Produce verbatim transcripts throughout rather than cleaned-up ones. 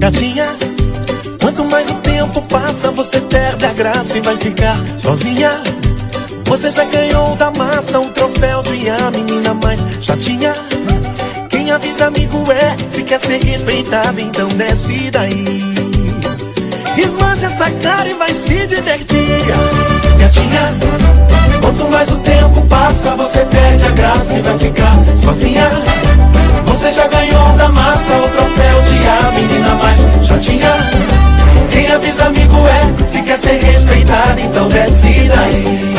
Gatinha, quanto mais o tempo passa, você perde a graça e vai ficar sozinha. Você já ganhou da massa o troféu de a menina mais chatinha. Quem avisa amigo é, se quer ser respeitado, então desce daí. Desmancha essa cara e vai se divertir. Gatinha, quanto mais o tempo passa, você perde a graça e vai ficar sozinha. Você já ganhou da massa o troféu de a menina mais chatinha. Quem avisa amigo é, se quer ser respeitado, então desce daí.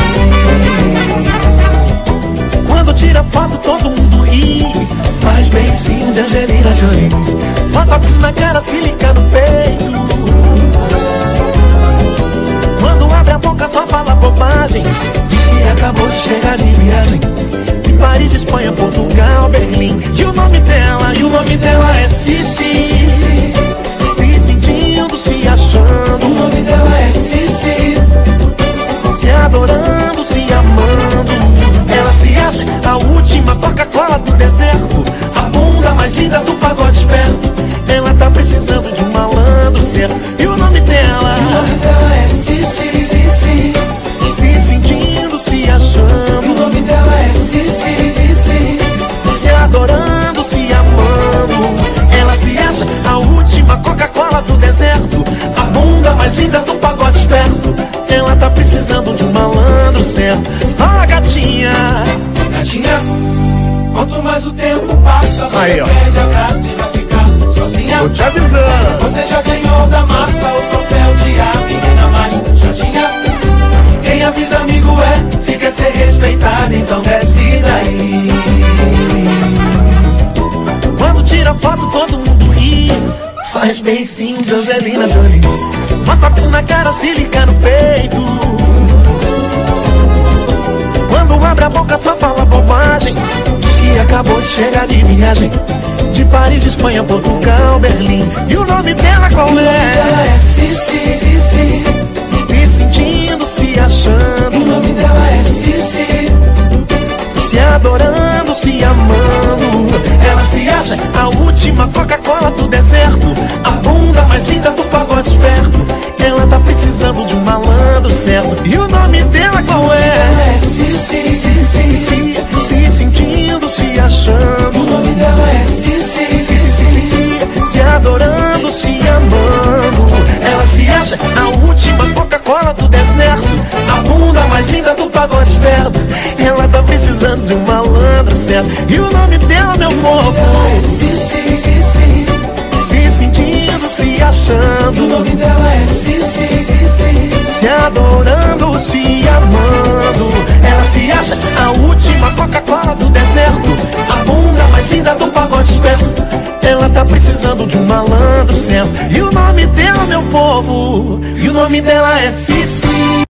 Quando tira foto todo mundo ri, faz beicinho de Angelina Jolie. Botox na cara, silica no peito. Quando abre a boca só fala bobagem, diz que acabou de chegar de viagem de Paris, Espanha, Portugal, Berlim. E o nome dela, e o nome dela é Cici. Se sentindo, se achando. O nome dela é Cici. Se adorando, se amando. Ela se acha a última Coca-Cola do deserto, a bunda mais linda do pagode esperto. Ela tá precisando de um malandro certo. E o nome dela, e o nome dela é Cici, Cici. Se sentindo, se achando. E o nome dela é Cici, Cici. Se adorando, se amando. Ela se acha a última Coca-Cola do deserto, a bunda mais linda do pagode esperto. Ela tá precisando de um malandro certo. Fala, gatinha. Gatinha, quanto mais o tempo passa, você aí, perde a graça e vai ficar sozinha. Tô te avisando. Você já ganhou da massa o troféu de a menina mais chatinha. Quem avisa amigo é, se quer ser respeitado, então desce daí. Quando tira foto todo mundo ri, faz beicinho de Angelina Jolie. Botox na cara, silica no peito. Quando abre a boca só fala bobagem, diz que acabou de chegar de viagem de Paris, de Espanha, Portugal, Berlim. E o nome dela qual é? O nome dela é Cici, Cici. Se sentindo, se achando. O nome dela é Cici. Se adorando, se amando. Ela se acha a última Coca-Cola do deserto, a bunda mais linda do pagode esperto. Ela tá precisando de um malandro certo. E o nome dela qual é? Ela é Cici, Cici. Se sentindo, se achando. O nome dela é Cici, Cici. Se adorando, se amando. Ela se acha a última Coca-Cola do deserto, a bunda mais linda do pagode esperto. Ela tá precisando de um malandro certo. E o nome dela, meu povo, ela é Cici, Cici. Se sentindo, se achando. O nome dela é Cici, Cici. Se adorando, se amando. Ela se acha a última Coca-Cola do deserto, a bunda mais linda do pagode esperto. Ela tá precisando de um malandro certo. E o nome dela, meu povo, e o nome dela é Cici.